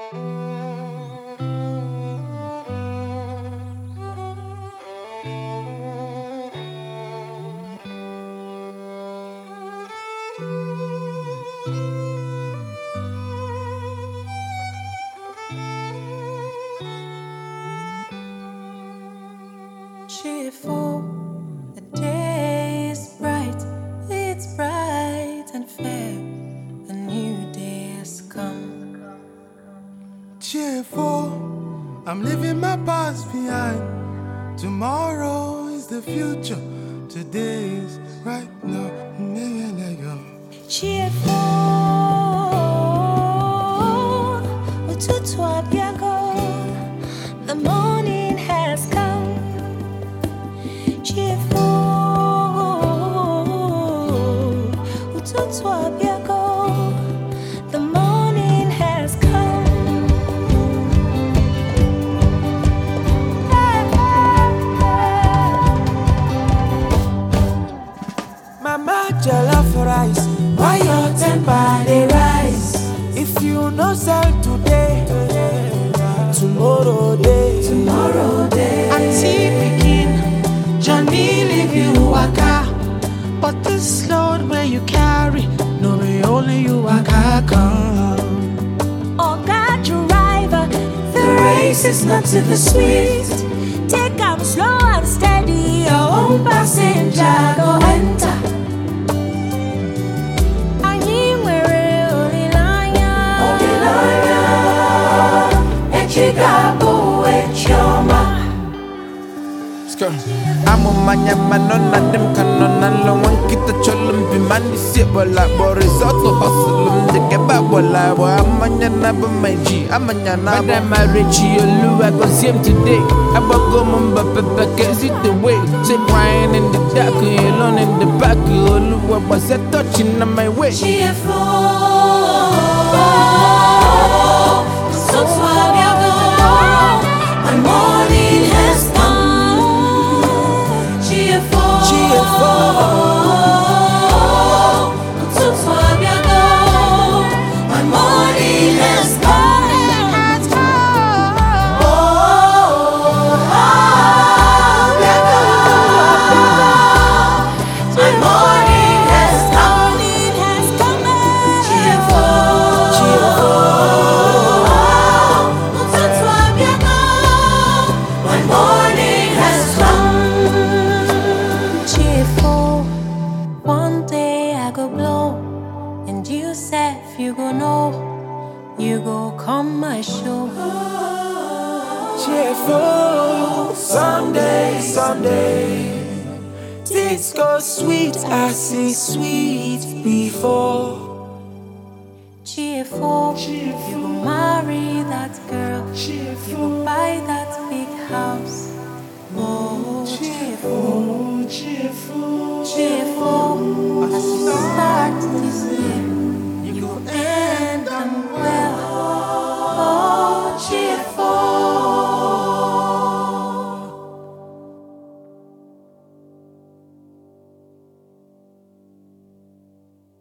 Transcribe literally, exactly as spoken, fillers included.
Cheerful, the day is bright, it's bright and fair, a new day has come. Cheerful, I'm leaving my past behind. Tomorrow is the future, today is right now. Cheerful, ututu abiago, the morning has come. Cheerful, ututu abiago, the morning has come. Mama jollof rice, why your temper dey rise? If you no sell today, tomorrow day, Tomorrow day, Auntie pikin, Johnny leave you waka, but this load where you carry, no be only you waka come. oh God driver, the race is not to the swift. Take am slow and steady, your own passenger go enter. Anyị nwere olileanya, olileanya, echi ga-abụ echi ọma. I'm on my man on them canon and long one kit the cholum be man sit but like Boris Otto hustle to get back what I was. I'm on your number my G, I'm on your number. Madam Richie, you loo, I go see him today. I bought go mumba pepper, can't see the way. Say crying in the dark, alone in the back, you loo, what was that touching on my way? Cheerful, so swab your go, and morning has come. Cheerful, cheerful, so swab your go, and morning has come. Oh, ah, my morning has come. Morning has come. Cheerful, cheerful, so swab your go, my morning has come. Cheerful, one day I go blow, and you said you go know, you go come my show. Cheerful, someday, someday. Things go sweet, I see sweet before. Cheerful, you go marry that girl, you go buy that big house. Oh, cheerful, cheerful, cheerful, as you start this year.